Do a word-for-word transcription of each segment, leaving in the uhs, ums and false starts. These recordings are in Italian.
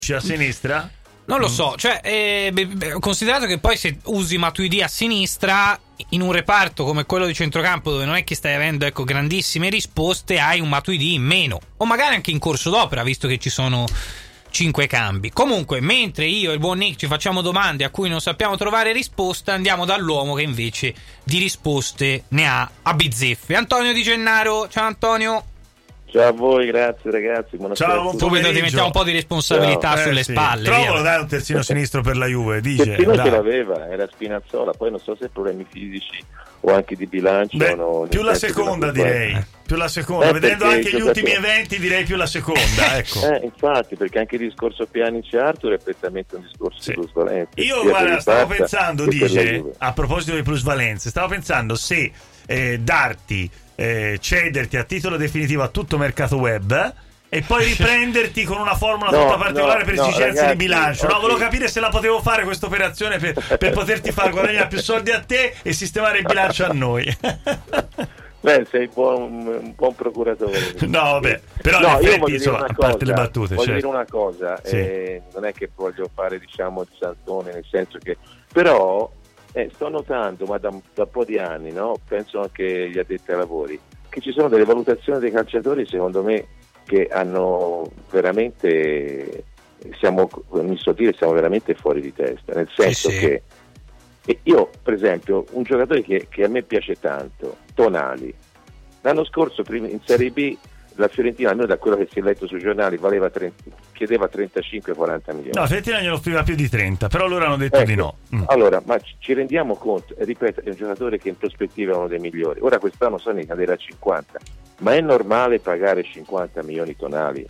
a sinistra? Non lo so, cioè eh, considerato che poi se usi Matuidi a sinistra in un reparto come quello di centrocampo, dove non è che stai avendo ecco grandissime risposte, hai un Matuidi in meno, o magari anche in corso d'opera, visto che ci sono cinque cambi. Comunque, mentre io e il buon Nick ci facciamo domande a cui non sappiamo trovare risposta, andiamo dall'uomo che invece di risposte ne ha a bizzeffe. Antonio Di Gennaro. Ciao Antonio. Ciao a voi, grazie ragazzi. Ciao, subito ti mettiamo un po' di responsabilità Ciao. sulle eh, sì. spalle. Trovalo, dai, un terzino sinistro per la Juve. Dice, terzino ce l'aveva, era Spinazzola, poi non so se problemi fisici o anche di bilancio. Beh, no, più la seconda direi, eh. più la seconda. Eh, vedendo anche gli ultimi eventi direi più la seconda, ecco. Eh, infatti, perché anche il discorso Pjanic e Arthur è prettamente un discorso sì. di plusvalenza. Io guarda, stavo pensando, dice, a proposito di plusvalenze, stavo pensando se eh, darti Eh, cederti a titolo definitivo a tutto mercato web e poi riprenderti con una formula no, tutta particolare no, per no, esigenze ragazzi, di bilancio. No, okay. Volevo capire se la potevo fare questa operazione per, per poterti far guadagnare più soldi a te e sistemare il bilancio a noi. Beh, sei un buon, un buon procuratore. No, vabbè, però no, in io effetti, voglio insomma, dire una a parte cosa, le battute, voglio cioè. dire una cosa, sì. eh, non è che voglio fare diciamo il santone, nel senso che però eh, sto notando, ma da, da un po' di anni, no? Penso anche agli addetti ai lavori, che ci sono delle valutazioni dei calciatori secondo me che hanno veramente, siamo, mi so dire, siamo veramente fuori di testa, nel senso sì, sì. che e io per esempio un giocatore che, che a me piace tanto, Tonali, l'anno scorso in Serie B la Fiorentina, almeno da quello che si è letto sui giornali, valeva trenta, chiedeva trentacinque quaranta milioni. No, la Fiorentina glielo offriva più di trenta, però loro hanno detto ecco, di no. Mm. Allora, ma ci rendiamo conto, ripeto, è un giocatore che in prospettiva è uno dei migliori. Ora quest'anno sa ne cadere a cinquanta, ma è normale pagare cinquanta milioni Tonali?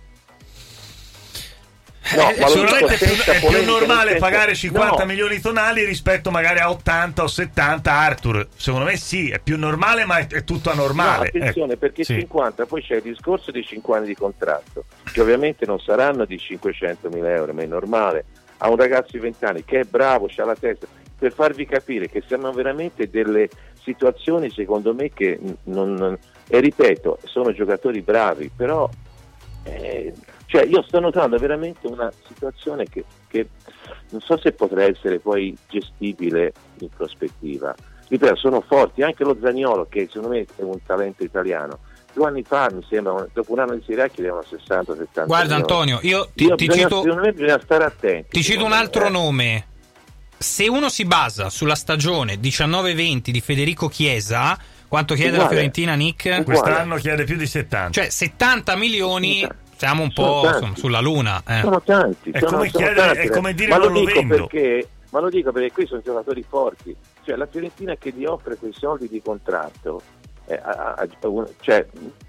No, eh, ma sicuramente è più, è più normale senso, pagare cinquanta no. milioni Tonali rispetto magari a ottanta o settanta Arthur. Secondo me sì, è più normale, ma è, è tutto anormale. No, attenzione, ecco. perché sì. cinquanta, poi c'è il discorso dei cinque anni di contratto, che ovviamente non saranno di cinquecentomila euro, ma è normale. A un ragazzo di venti anni che è bravo, c'ha la testa, per farvi capire che siamo veramente delle situazioni, secondo me, che non... E ripeto, sono giocatori bravi, però... Eh, cioè io sto notando veramente una situazione che, che non so se potrà essere poi gestibile in prospettiva. Ripeto, sono forti, anche lo Zaniolo, che secondo me è un talento italiano, due anni fa mi sembra, dopo un anno di Serie A chiedevano sessanta settanta guarda milioni. Antonio, io ti, io ti bisogna, cito secondo me bisogna stare attenti, ti cito un altro me. nome. Se uno si basa sulla stagione diciannove venti di Federico Chiesa, quanto chiede uguale. la Fiorentina, Nick? Uguale. Quest'anno chiede più di settanta, cioè settanta milioni. Siamo un sono po' tanti. insomma, sulla luna. Eh. Sono tanti. È, sono, come, sono chiedere, tanti. è come dire ma non lo lo dico vendo. Perché, ma lo dico perché qui sono giocatori forti. Cioè la Fiorentina che gli offre quei soldi di contratto, eh, a, a, a, cioè,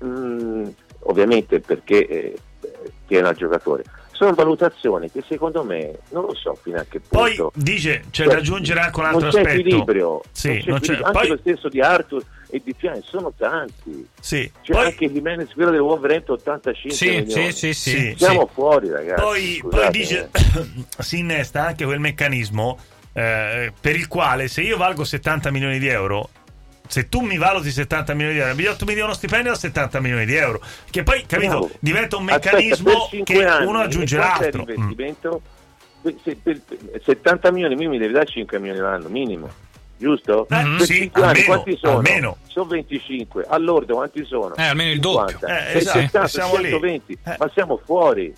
mh, ovviamente perché eh, tiene al giocatore. Sono valutazioni che secondo me non lo so fino a che punto. Poi dice c'è cioè, da aggiungere anche un altro non c'è aspetto. Equilibrio, sì, non c'è non equilibrio. c'è. Anche Poi... lo stesso di Arthur e di Pjanic sono tanti. Sì. C'è Poi... anche Jimenez, quello del Wolverhampton, ottantacinque sì, milioni. Sì, sì, sì. Siamo sì. fuori, ragazzi. Poi, poi dice si innesta anche quel meccanismo eh, per il quale se io valgo settanta milioni di euro, se tu mi valuti settanta milioni di euro, mi do uno stipendio a settanta milioni di euro, che poi, capito, Bravo. diventa un meccanismo Aspetta, che anni, uno aggiunge l'altro. L'investimento, mm. se, per, settanta milioni mi devi dare cinque milioni l'anno minimo, giusto? Mm-hmm. Per sì, cinque anni almeno, quanti sono? Almeno. Sono venticinque, all'ordo quanti sono? Eh, almeno il doppio. Eh, per esatto, settanta, siamo centoventi, lì. Eh. ma siamo fuori.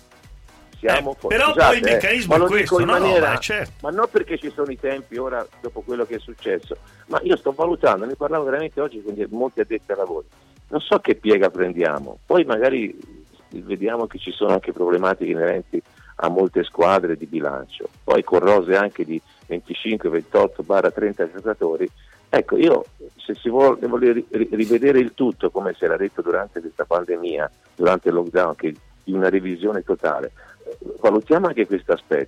Siamo Eh, fuori. però Scusate, poi il meccanismo eh, è ma lo questo, dico in no, maniera, no, ma, certo. ma non perché ci sono i tempi ora dopo quello che è successo, ma io sto valutando, ne parlavo veramente oggi con molti addetti ai lavori, non so che piega prendiamo, poi magari vediamo che ci sono anche problematiche inerenti a molte squadre di bilancio, poi con rose anche di venticinque, ventotto, trenta giocatori. Ecco, io se si vuole, vuole rivedere il tutto, come si era detto durante questa pandemia, durante il lockdown, che di una revisione totale, valutiamo anche questo aspetto.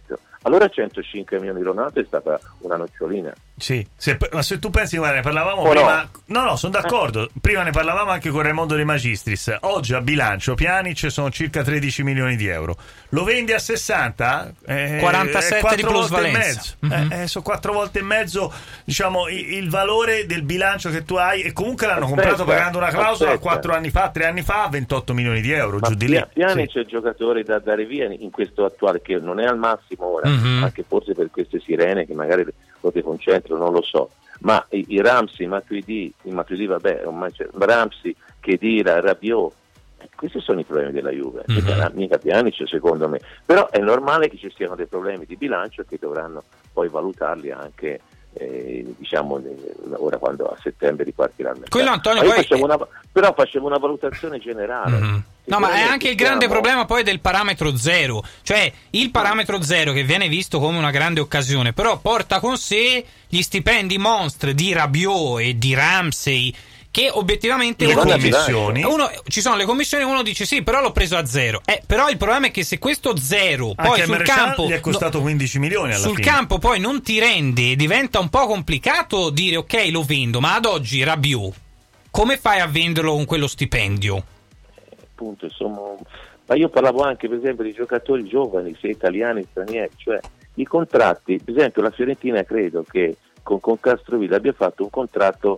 Allora centocinque milioni di Ronaldo è stata una nocciolina. Sì, se, ma se tu pensi, guarda, ne parlavamo oh prima. No, no, no, sono d'accordo. Prima ne parlavamo anche con Raimondo De Magistris. Oggi a bilancio Pjanic sono circa tredici milioni di euro. Lo vendi a sessanta? Eh, quarantasette di plusvalenza. Mm-hmm. Eh, eh, sono quattro volte e mezzo, diciamo, il, il valore del bilancio che tu hai. E comunque l'hanno aspetta, comprato pagando una clausola quattro anni fa, tre anni fa, ventotto milioni di euro. Ma giù di lì. Pjanic sì. è il giocatore da dare via in questo attuale, che non è al massimo ora, mm-hmm. anche forse per queste sirene che magari lo deconcentrano, non lo so. Ma i, i Ramsey, i Matuidi, i Matuidi vabbè, ormai c'è Ramsey, Khedira, Rabiot, eh, questi sono i problemi della Juve, mm-hmm. mica Pjanic secondo me, però è normale che ci siano dei problemi di bilancio che dovranno poi valutarli anche eh, diciamo ora quando a settembre ripartirà il mercato. Quello, Antonio, ma poi... facevo una, però facevo una valutazione generale. Mm-hmm. No, ma è anche il grande siamo... problema poi del parametro zero, cioè il parametro zero che viene visto come una grande occasione, però porta con sé gli stipendi monstre di Rabiot e di Ramsey, che obiettivamente le uno, commissioni uno, ci sono le commissioni, uno dice sì, però l'ho preso a zero. Eh, però il problema è che se questo zero poi anche sul campo gli è costato no, quindici milioni alla sul fine. campo poi non ti rende, diventa un po' complicato dire ok, lo vendo, ma ad oggi Rabiot come fai a venderlo con quello stipendio? Appunto, insomma, ma io parlavo anche per esempio di giocatori giovani, sia italiani, stranieri, cioè i contratti, per esempio la Fiorentina credo che con, con Castrovilla abbia fatto un contratto,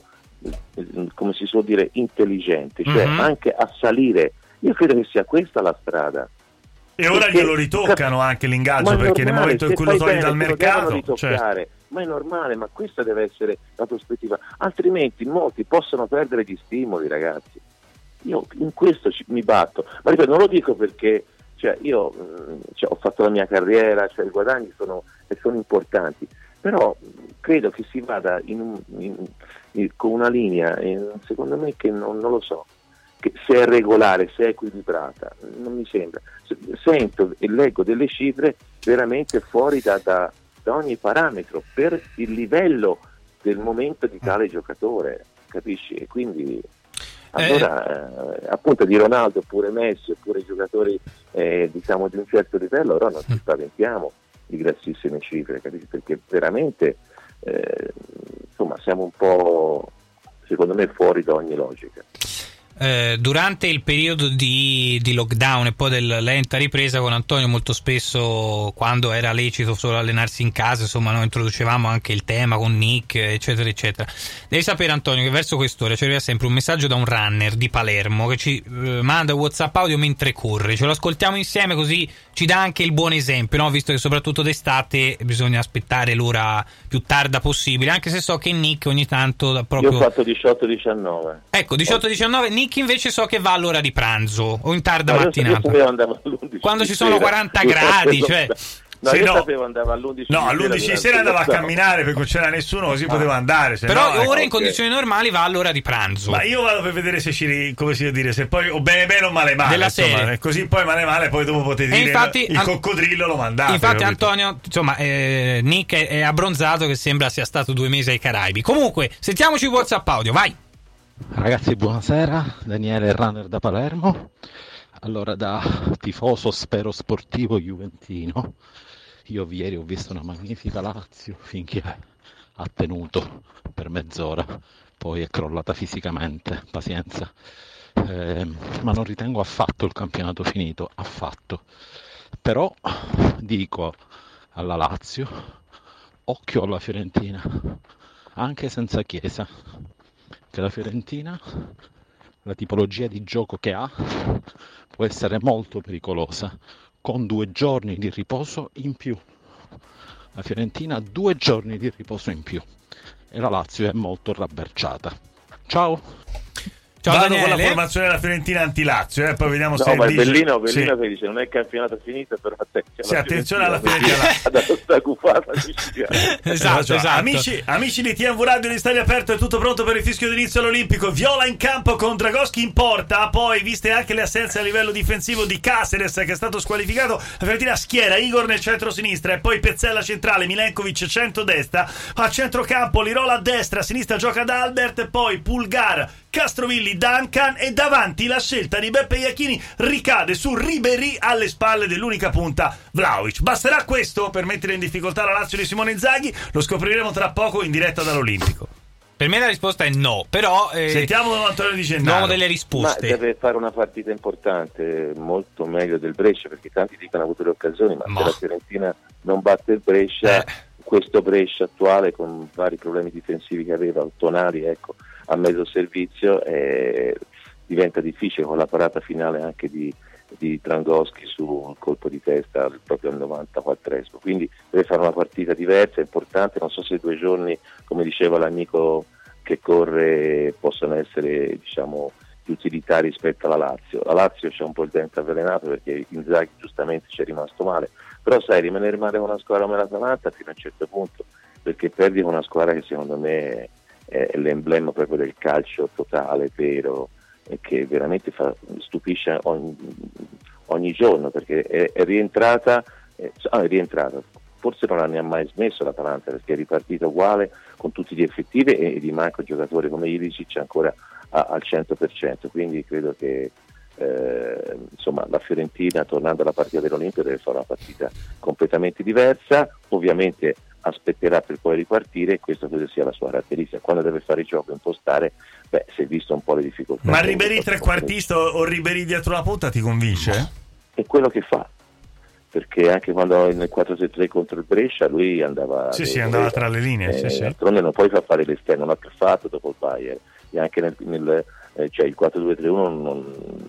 come si suol dire, intelligente, cioè mm-hmm. anche a salire. Io credo che sia questa la strada. E ora perché, glielo ritoccano anche l'ingaggio, perché nel momento in cui lo togli dal mercato, cioè... ma è normale, ma questa deve essere la prospettiva, altrimenti molti possono perdere gli stimoli, ragazzi. Io in questo ci, mi batto, ma ripeto, non lo dico perché cioè, io cioè, ho fatto la mia carriera, cioè i guadagni sono, sono importanti, però credo che si vada in un, in, in, con una linea, in, secondo me che non, non lo so, che se è regolare, se è equilibrata, non mi sembra. Sento e leggo delle cifre veramente fuori da, da, da ogni parametro per il livello del momento di tale giocatore, capisci? E quindi... Allora, eh, appunto di Ronaldo oppure Messi oppure giocatori eh, diciamo di un certo livello, allora non ci spaventiamo di grossissime cifre, capisci? Perché veramente eh, insomma siamo un po', secondo me, fuori da ogni logica. Eh, durante il periodo di, di lockdown e poi della lenta ripresa con Antonio, molto spesso quando era lecito solo allenarsi in casa, insomma, noi introducevamo anche il tema con Nick, eccetera eccetera. Devi sapere, Antonio, che verso quest'ora ci arriva sempre un messaggio da un runner di Palermo che ci eh, manda WhatsApp audio mentre corre, ce lo ascoltiamo insieme così ci dà anche il buon esempio, no? Visto che soprattutto d'estate bisogna aspettare l'ora più tarda possibile, anche se so che Nick ogni tanto proprio... Io ho fatto diciotto diciannove. Ecco, diciotto diciannove, Nick invece so che va all'ora di pranzo o in tarda no, mattinata, io andavo all'undici quando ci sono quaranta gradi, cioè... No, sì, io no. sapevo andava all'undici no, all'undici di sera andava a camminare perché non c'era nessuno, così ah. poteva andare. Se però no, ora ecco, in condizioni okay. normali va all'ora di pranzo. Ma io vado per vedere se ci, come si deve dire, se poi o bene bene o male male. Della insomma, serie. Così poi male male, poi dopo potete e dire infatti, il coccodrillo lo mandate. Infatti, capito? Antonio, insomma, eh, Nick è, è abbronzato che sembra sia stato due mesi ai Caraibi. Comunque, sentiamoci WhatsApp audio, vai. Ragazzi, buonasera, Daniele Runner da Palermo. Allora, da tifoso spero sportivo juventino, io ieri ho visto una magnifica Lazio finché ha tenuto per mezz'ora, poi è crollata fisicamente, pazienza, eh, ma non ritengo affatto il campionato finito, affatto. Però dico alla Lazio, occhio alla Fiorentina, anche senza Chiesa, che la Fiorentina, la tipologia di gioco che ha, può essere molto pericolosa, con due giorni di riposo in più. La Fiorentina ha due giorni di riposo in più e la Lazio è molto rabberciata. Ciao! Ciao, vado Daniele. con la formazione della Fiorentina anti-Lazio, eh? Poi vediamo no, se ma dice... Bellino, Bellino sì. che dice non è il campionato finito, però attenzione, sì, attenzione alla Fiorentina. Sta cufata, esatto, esatto. Amici, amici di T M V Radio di Stadio Aperto, è tutto pronto per il fischio d'inizio all'Olimpico. Viola in campo con Dragoschi in porta. Poi, viste anche le assenze a livello difensivo di Caceres, che è stato squalificato, la Fiorentina schiera Igor nel centro-sinistra e poi Pezzella centrale, Milenkovic centro-destra. A centrocampo Lirola a destra, a sinistra gioca ad Albert, poi Pulgar, Castrovilli, Duncan, e davanti la scelta di Beppe Iachini ricade su Ribéry alle spalle dell'unica punta Vlahovic. Basterà questo per mettere in difficoltà la Lazio di Simone Inzaghi? Lo scopriremo tra poco in diretta dall'Olimpico. Per me la risposta è no, però eh, sentiamo Antonio Di Gennaro. No, delle risposte. Ma deve fare una partita importante, molto meglio del Brescia, perché tanti dicono ha avuto le occasioni, ma, ma. se la Fiorentina non batte il Brescia, eh. questo Brescia attuale con vari problemi difensivi che aveva, Tonali, ecco, a mezzo servizio, eh, diventa difficile con la parata finale anche di di Dragoschi sul colpo di testa proprio al novantaquattresimo, quindi deve fare una partita diversa, importante. Non so se due giorni, come diceva l'amico che corre, possono essere, diciamo, più utilitari rispetto alla Lazio. La Lazio c'è un po' il dente avvelenato perché Inzaghi giustamente ci è rimasto male, però sai, rimanere male con una squadra come l'Atalanta fino a un certo punto, perché perdi con una squadra che secondo me è l'emblema proprio del calcio totale, vero, e che veramente fa, stupisce ogni, ogni giorno, perché è, è rientrata, è, ah, è rientrata, forse non ne ha mai smesso l'Atalanta, perché è ripartita uguale con tutti gli effettivi e, e di manco giocatori come Ilicic ancora a, al cento per cento, quindi credo che eh, insomma la Fiorentina, tornando alla partita dell'Olimpia, deve fare una partita completamente diversa, ovviamente aspetterà per poi ripartire, e questo credo sia la sua caratteristica. Quando deve fare il gioco, impostare, beh, si è visto un po' le difficoltà. Ma Ribéry trequartista o Ribéry dietro la punta ti convince? È quello che fa, perché anche quando nel quattro tre tre contro il Brescia lui andava sì sì andava tra le linee, eh, sì, d'altronde sì. Non puoi far fare l'esterno, non l'ha più fatto dopo il Bayern, e anche nel, nel eh, cioè il quattro due tre uno non,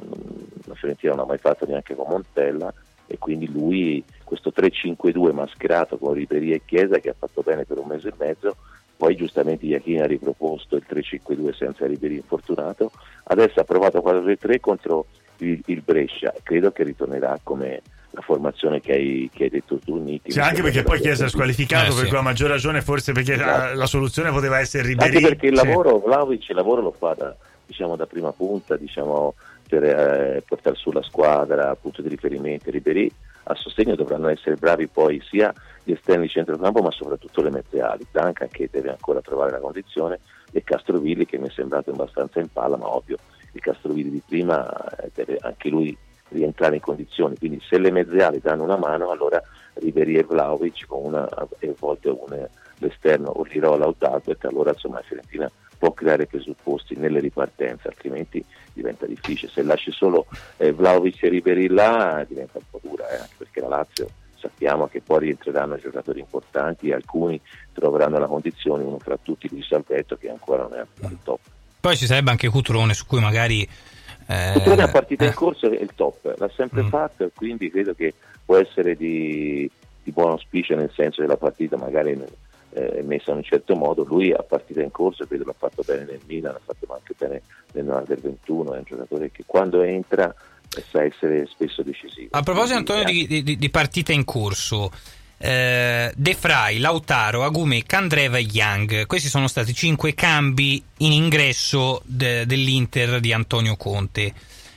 la Fiorentina non ha mai fatto neanche con Montella, e quindi lui questo tre cinque due mascherato con Ribéry e Chiesa, che ha fatto bene per un mese e mezzo, poi giustamente Iachini ha riproposto il tre cinque due senza Ribéry infortunato, adesso ha provato quattro tre tre contro il, il Brescia, credo che ritornerà come la formazione che hai, che hai detto tu, Nicky. Sì, anche perché poi Chiesa è squalificato, eh, per sì. cui a maggior ragione forse perché esatto. la, la soluzione poteva essere Ribéry. Anche perché il sì. lavoro, Vlahovic il lavoro lo fa da, diciamo, da prima punta, diciamo, per eh, portare su la squadra, punto di riferimento. Ribéry a sostegno dovranno essere bravi poi sia gli esterni di centrocampo, ma soprattutto le mezze ali. Duncan, che deve ancora trovare la condizione, e Castrovilli, che mi è sembrato abbastanza in palla, ma ovvio il Castrovilli di prima deve anche lui rientrare in condizioni, quindi se le mezze ali danno una mano, allora Ribéry e Vlahovic con una, e a volte un, l'esterno o Lirola o Dalbert, allora insomma la Fiorentina può creare presupposti nelle ripartenze, altrimenti diventa difficile. Se lasci solo eh, Vlahovic e Ribéry là diventa un po' dura, eh, anche perché la Lazio sappiamo che poi rientreranno giocatori importanti e alcuni troveranno la condizione, uno fra tutti Luis Alberto, che ancora non è al top. Poi ci sarebbe anche Cutrone, su cui magari eh, Cutrone a partita eh. in corso è il top, l'ha sempre mm. fatto, e quindi credo che può essere di, di buon auspicio, nel senso che la partita magari è messa in un certo modo. Lui a partita in corso credo l'ha fatto bene nel Milan, ha fatto anche bene nel Under ventuno, è un giocatore che quando entra sa essere spesso decisivo. A proposito, Antonio, di, di, di partita in corso, eh, De Vrij, Lautaro, Agumé, Candreva e Young, questi sono stati cinque cambi in ingresso de, dell'Inter di Antonio Conte.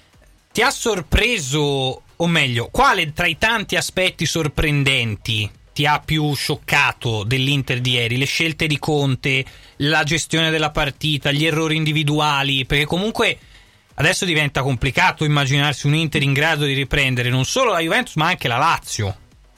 Ti ha sorpreso, o meglio, quale tra i tanti aspetti sorprendenti ti ha più scioccato dell'Inter di ieri? Le scelte di Conte, la gestione della partita, gli errori individuali? Perché comunque adesso diventa complicato immaginarsi un Inter in grado di riprendere non solo la Juventus ma anche la Lazio.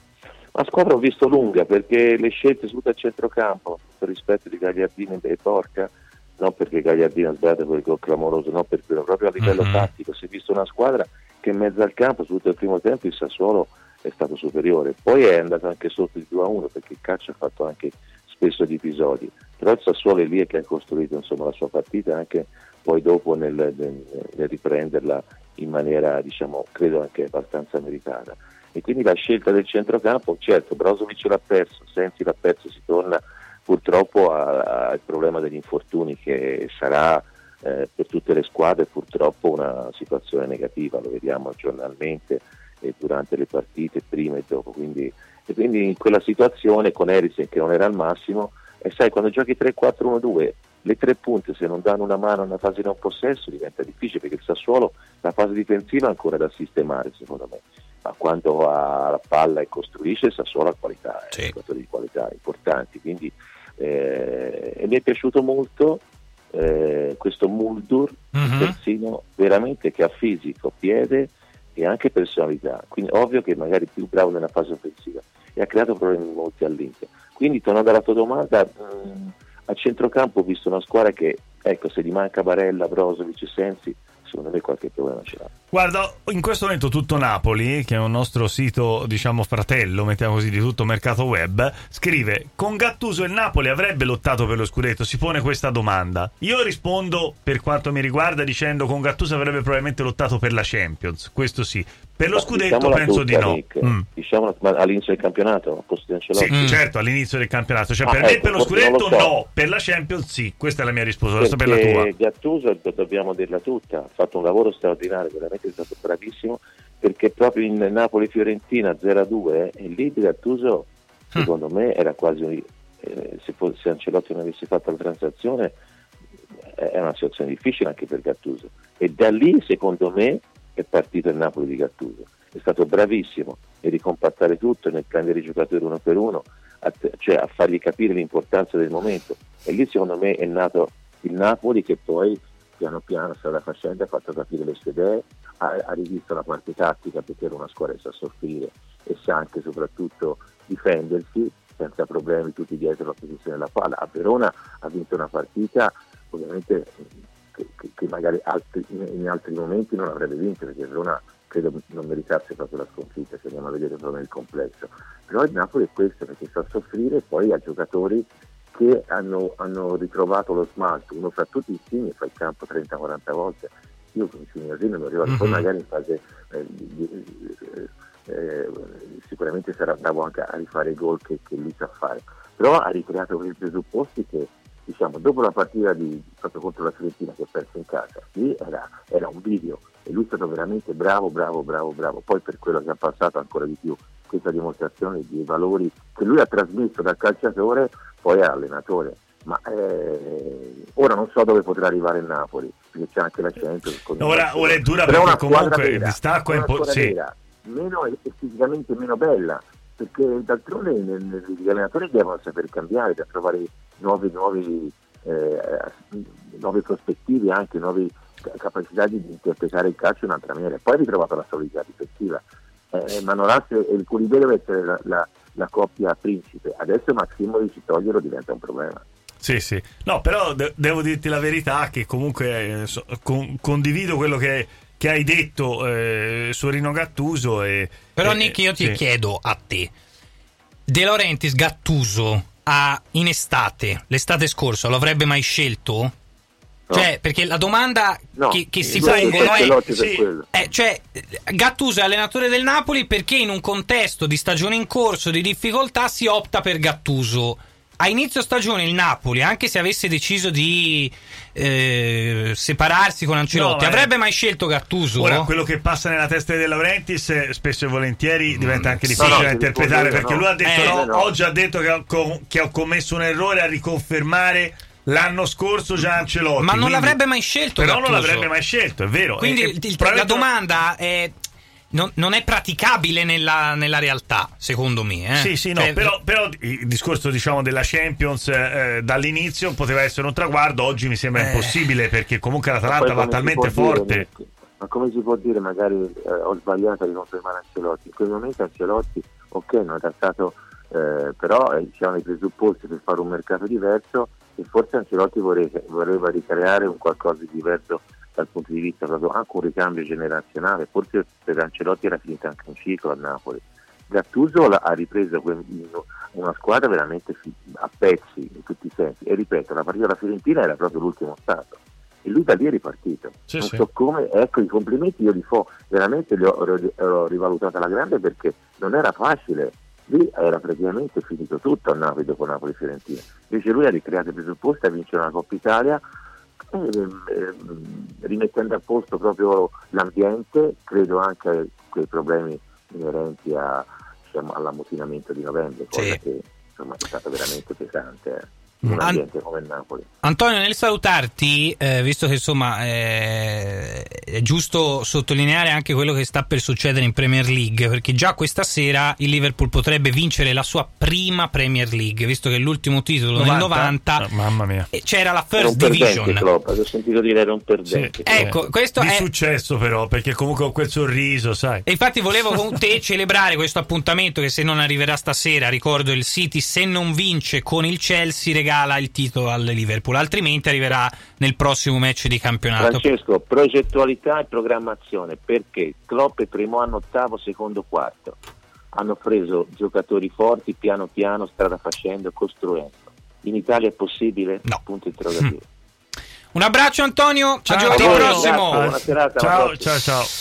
La squadra ho visto lunga, perché le scelte su dal centrocampo, per rispetto di Gagliardini e Porca, non perché Gagliardini ha sbagliato quel gol clamoroso, no, per quello, proprio a livello mm-hmm. tattico si è visto una squadra che in mezzo al campo, su tutto il primo tempo, il Sassuolo è stato superiore, poi è andato anche sotto il due a uno, perché il calcio ha fatto anche spesso di episodi, però il Sassuolo è lì che ha costruito insomma la sua partita, anche poi dopo nel, nel, nel riprenderla in maniera, diciamo, credo anche abbastanza meritata. E quindi la scelta del centrocampo, certo, Brozovic l'ha perso, Sensi l'ha perso, si torna purtroppo al problema degli infortuni, che sarà eh, per tutte le squadre purtroppo una situazione negativa, lo vediamo giornalmente e durante le partite, prima e dopo, quindi, e quindi in quella situazione con Eriksen che non era al massimo, e sai, quando giochi tre quattro uno due, le tre punte se non danno una mano nella fase di non possesso diventa difficile, perché il Sassuolo la fase difensiva è ancora da sistemare secondo me, ma quando ha la palla e costruisce il Sassuolo ha qualità, sì. giocatori di qualità importanti, quindi eh, e mi è piaciuto molto eh, questo Muldur, Mhm. persino veramente che ha fisico, piede e anche personalità, quindi ovvio che magari più bravo nella fase offensiva, e ha creato problemi molti all'Inter. Quindi tornando alla tua domanda, mh, a centrocampo ho visto una squadra che, ecco, se gli manca Barella, Brozovic e Sensi, secondo me qualche problema ce l'ha. Guarda, in questo momento tutto Napoli, che è un nostro sito, diciamo, fratello, mettiamo così, di tutto mercato web, scrive: con Gattuso il Napoli avrebbe lottato per lo scudetto? Si pone questa domanda. Io rispondo, per quanto mi riguarda, dicendo con Gattuso avrebbe probabilmente lottato per la Champions, questo sì. Per lo Ma scudetto diciamola penso tutta, di no. Nick. Mm. Diciamola, ma all'inizio del campionato, a posto di Sì, Ancelotti. Mm. certo, all'inizio del campionato. Cioè, Ah, per me ecco, per lo forse non scudetto lo so. no, per la Champions sì. Questa è la mia risposta, adesso per la Perché tua. Gattuso, do- dobbiamo dirla tutta, ha fatto un lavoro straordinario, veramente è stato bravissimo, perché proprio in Napoli-Fiorentina zero a due, e lì Gattuso secondo me era quasi, eh, se, fosse, se Ancelotti non avesse fatto la transazione, eh, è una situazione difficile anche per Gattuso, e da lì secondo me è partito il Napoli di Gattuso. È stato bravissimo nel ricompattare tutto, nel prendere i giocatori uno per uno, a te- cioè a fargli capire l'importanza del momento, e lì secondo me è nato il Napoli, che poi piano piano strada facendo ha fatto capire le sue idee, ha, ha rivisto la parte tattica, perché era una squadra che sa soffrire e sa anche e soprattutto difendersi senza problemi, tutti dietro la posizione della palla. A Verona ha vinto una partita ovviamente che, che, che magari altri, in, in altri momenti non avrebbe vinto, perché Verona credo non meritasse proprio la sconfitta, se andiamo a vedere proprio nel complesso. Però il Napoli è questo, perché sa soffrire, e poi ha giocatori che hanno, hanno ritrovato lo smalto. Uno fra tutti Insigne fa il campo trenta quaranta volte, io con Insigne non mi ricordo, Mhm. poi magari in fase eh, di- di- eh, eh, sicuramente sarà bravo anche a rifare i gol che, che lui sa fare, però ha ricreato quei presupposti che, diciamo, dopo la partita di, proprio contro la Fiorentina, che ha perso in casa, lì era, era un video, e lui è stato veramente bravo, bravo, bravo, bravo. Poi per quello che ha passato ancora di più, questa dimostrazione di valori che lui ha trasmesso dal calciatore poi all'allenatore. Ma eh, ora non so dove potrà arrivare il Napoli, perché c'è anche la Champions. con il Ora, Barcellona. ora è dura, Però perché una squadra comunque il vera, distacco è una un po'. squadra Sì. vera, meno e fisicamente meno bella, perché d'altronde nel- nel- gli allenatori devono saper cambiare, per trovare nuovi, nuovi, eh, nuove prospettive, anche nuove ca- capacità di interpretare il calcio in un'altra maniera. Poi ha ritrovato la solidità difensiva. Eh, Manolas e il Culibè deve essere la, la, la coppia principe. Adesso Maximovic toglierlo diventa un problema. Sì, sì. No, però de- devo dirti la verità, che comunque eh, so- con- condivido quello che, che hai detto eh, su Rino Gattuso. E, Però e- Nick, io ti sì. chiedo a te, De Laurentiis Gattuso a, in estate, l'estate scorsa, lo avrebbe mai scelto? No. Cioè, perché la domanda No, che, che si lui pongono ha è... Ancelotti per sì, quello. Eh, cioè, Gattuso è allenatore del Napoli perché in un contesto di stagione in corso, di difficoltà, si opta per Gattuso. A inizio stagione il Napoli, anche se avesse deciso di eh, separarsi con Ancelotti, No, ma- avrebbe mai scelto Gattuso? Ora, quello che passa nella testa di De Laurentiis eh, spesso e volentieri diventa anche No, difficile no, da ti interpretare, rispondo io, perché no. lui ha detto Eh, no, no. oggi ha detto che ho, com- che ho commesso un errore a riconfermare l'anno scorso già Ancelotti. Ma non quindi- l'avrebbe mai scelto Però Gattuso. non l'avrebbe mai scelto, è vero. Quindi E- e il- il- la probabilmente non- domanda è... Non, non è praticabile nella, nella realtà, secondo me. Eh? Sì, sì, no, Cioè, però, però il discorso, diciamo, della Champions eh, dall'inizio poteva essere un traguardo, oggi mi sembra Eh. impossibile, perché comunque Ma l'Atalanta poi va come si talmente può dire, forte. Nick? Ma come si può dire, magari eh, ho sbagliato di confermare Ancelotti? In quel momento Ancelotti, ok, non era stato, eh, però eh, c'erano i presupposti per fare un mercato diverso, e forse Ancelotti vorre- voleva ricreare un qualcosa di diverso dal punto di vista proprio anche un ricambio generazionale. Forse per Ancelotti era finito anche un ciclo a Napoli. Gattuso la- ha ripreso que- una squadra veramente fi- a pezzi in tutti i sensi, e ripeto, la partita della Fiorentina era proprio l'ultimo stato, e lui da lì è ripartito. Sì, non sì. so come, ecco, i complimenti io li fo, veramente li ho, ho- ho rivalutato alla grande, perché non era facile. Lì era praticamente finito tutto a Napoli dopo Napoli-Fiorentina. Invece lui ha ricreato i presupposti a vincere una Coppa Italia, ehm, ehm, rimettendo a posto proprio l'ambiente, credo anche a quei problemi inerenti a, diciamo, all'ammutinamento di novembre, cosa Sì. che insomma è stata veramente pesante. eh. in un An- ambiente come il Napoli. Antonio, nel salutarti, eh, visto che insomma eh, è giusto sottolineare anche quello che sta per succedere in Premier League, perché già questa sera il Liverpool potrebbe vincere la sua prima Premier League, visto che l'ultimo titolo novanta? nel novanta Oh, mamma mia. c'era la Era un First perdente, Division. Klopp, ho sentito dire era un perdente. Sì. Ecco, questo Di è successo però, perché comunque con quel sorriso, sai. E infatti volevo con te celebrare questo appuntamento che, se non arriverà stasera, ricordo il City, se non vince con il Chelsea, regala il titolo al Liverpool, altrimenti arriverà nel prossimo match di campionato. Francesco, progettualità e programmazione, perché Klopp è primo anno ottavo, secondo quarto. Hanno preso giocatori forti piano piano, strada facendo, costruendo. In Italia è possibile? No. Punto interrogativo. Un abbraccio Antonio, Ciao. a giovedì A voi, prossimo. grazie, buona serata, alla Ciao, prossima. ciao, ciao.